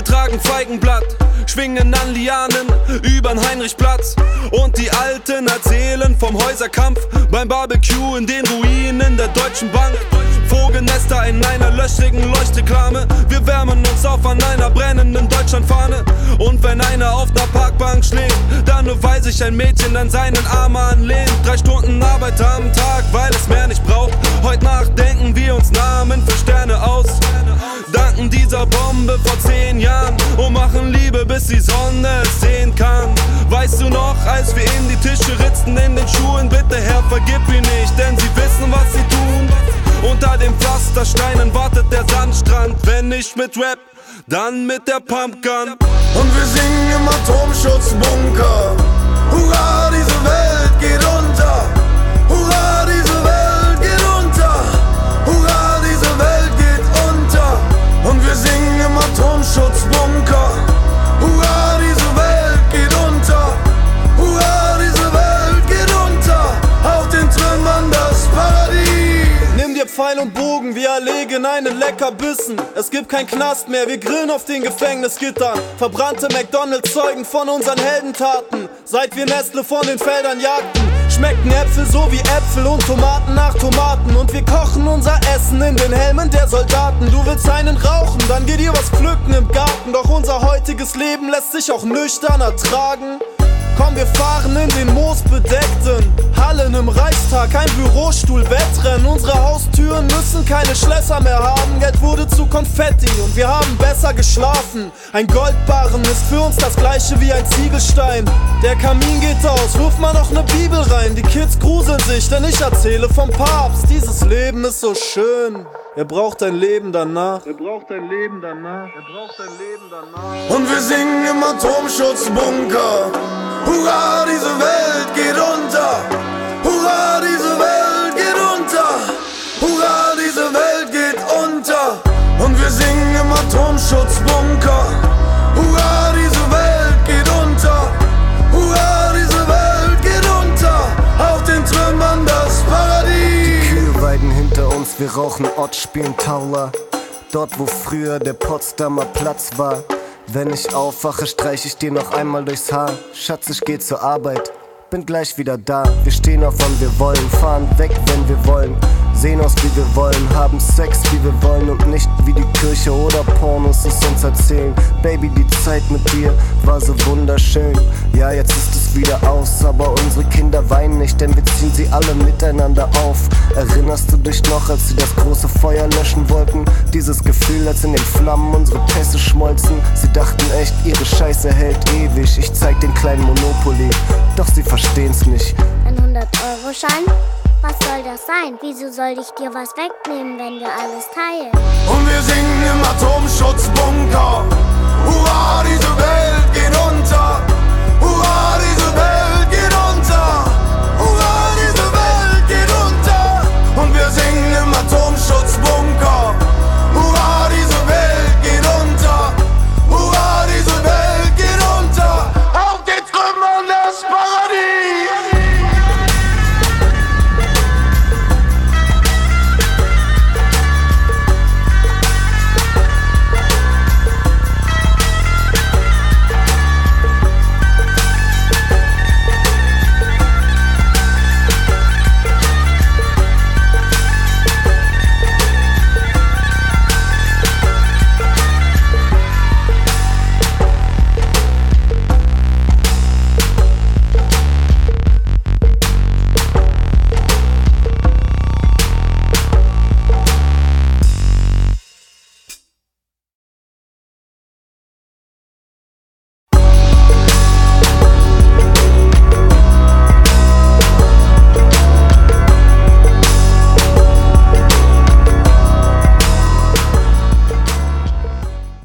tragen Feigenblatt, schwingen an Lianen übern Heinrichplatz. Und die Alten erzählen vom Häuserkampf beim Barbecue in den Ruinen der Deutschen Bank. Vogelnester in einer löchrigen Leuchtreklame. Wir wärmen uns auf an einer brennenden Deutschlandfahne. Und wenn einer auf ner Parkbank schläft, dann nur weil sich ein Mädchen an seinen Arm anlehnt. 3 Stunden Arbeit am Tag, weil es mehr nicht braucht. Heute Nacht denken wir uns Namen für Sterne aus. Danken dieser Bombe vor 10 Jahren und machen Liebe, bis die Sonne es sehen kann. Weißt du noch, als wir in die Tische ritzten in den Schuhen? Bitte Herr, vergib ihr nicht, denn sie wissen, was sie tun. Unter den Pflastersteinen wartet der Sandstrand. Wenn nicht mit Rap, dann mit der Pumpgun. Und wir singen im Atomschutzbunker. Hurra, diese Welt geht unter. Hurra, diese Welt geht unter. Hurra, diese Welt geht unter. Und wir singen im Atomschutzbunker. Hurra, diese Welt geht unter. Hurra, diese Welt geht unter. Auf den Trümmern das Paradies. Nimm dir Pfeil und Bogen, wir erlegen einen Leckerbissen. Es gibt kein Knast mehr, wir grillen auf den Gefängnisgittern. Verbrannte McDonalds zeugen von unseren Heldentaten. Seit wir Nestle von den Feldern jagten, schmecken Äpfel so wie Äpfel und Tomaten nach Tomaten. Und wir kochen unser Essen in den Helmen der Soldaten. Du willst einen rauchen, dann geh dir was pflücken im Garten. Doch unser heutiges Leben lässt sich auch nüchtern ertragen. Komm, wir fahren in den moosbedeckten Hallen im Reichstag, ein Bürostuhl, Wettrennen. Unsere Haustüren müssen keine Schlösser mehr haben. Geld wurde zu Konfetti und wir haben besser geschlafen. Ein Goldbarren ist für uns das gleiche wie ein Ziegelstein. Der Kamin geht aus, wirf mal noch ne Bibel rein. Die Kids gruseln sich, denn ich erzähle vom Papst. Dieses Leben ist so schön, er braucht ein Leben danach. Er braucht ein Leben danach. Er braucht ein Leben danach. Und wir singen im Atomschutzbunker. Hurra, diese Welt geht unter. Hurra, diese Welt geht unter. Hurra, diese Welt geht unter. Und wir singen im Atomschutzbunker. Hurra, diese Welt geht unter. Hurra, diese Welt geht unter. Auf den Trümmern das Paradies. Die Kühe weiden hinter uns, wir rauchen Ott, spielen Taula. Dort, wo früher der Potsdamer Platz war. Wenn ich aufwache, streich ich dir noch einmal durchs Haar. Schatz, ich geh zur Arbeit, bin gleich wieder da. Wir stehen auf, wann wir wollen, fahren weg, wenn wir wollen. Sehen aus, wie wir wollen, haben Sex, wie wir wollen. Und nicht wie die Kirche oder Pornos es uns erzählen. Baby, die Zeit mit dir war so wunderschön. Ja, jetzt ist es wieder aus, aber unsere Kinder weinen nicht, denn wir ziehen sie alle miteinander auf. Erinnerst du dich noch, als sie das große Feuer löschen wollten? Dieses Gefühl, als in den Flammen unsere Pässe schmolzen. Sie dachten echt, ihre Scheiße hält ewig. Ich zeig den kleinen Monopoly, doch sie verstehen's nicht. Ein 100-Euro-Schein? Was soll das sein? Wieso soll ich dir was wegnehmen, wenn wir alles teilen? Und wir singen im Atomschutzbunker.